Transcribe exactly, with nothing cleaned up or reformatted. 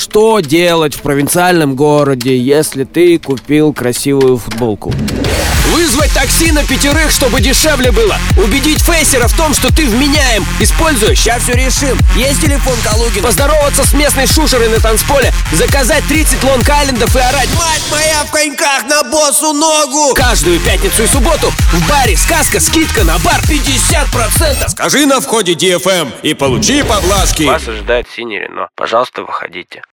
что делать в провинциальном городе, если ты купил красивую футболку? Вызвать такси на пятерых, чтобы дешевле было. Убедить фейсера в том, что ты вменяем. Используя «Ща все решим». Есть телефон Калугина. Поздороваться с местной шушерой на танцполе. Заказать тридцать лонг-айлендов и орать: «Мать моя в коньках на босу ногу!» Каждую пятницу и субботу в баре «Сказка» скидка на бар пятьдесят процентов. Скажи на входе ди эф эм и получи поблажки. Вас ожидает синий Рено. Пожалуйста, выходите.